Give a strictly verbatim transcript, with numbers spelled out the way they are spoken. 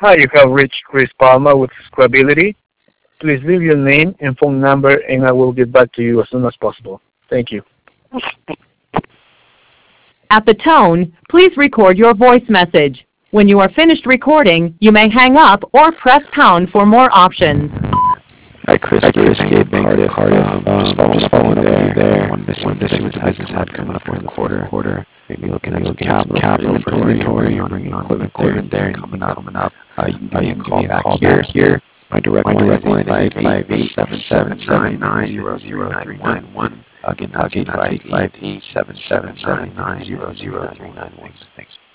Hi, you have reached Chris Palma with Squability. Please leave your name and phone number, and I will get back to you as soon as possible. Thank you. At the tone, please record your voice message. When you are finished recording, you may hang up or press pound for more options. Hi, Chris. Hi, Chris. Gabe Cardiff. Cardiff. Um, um, just following, just following up with you there. One missing, one missing advertisements had coming up during the quarter. Quarter. Maybe looking at some capital, capital for inventory. You're bringing on equipment, equipment there, and coming up, coming up. Uh, you can give me a call back here. Here. My direct line is eight five eight, seven seven nine, nine zero zero three nine one. Again, that's eight five eight, seven seven nine, nine zero zero three nine one. Thanks.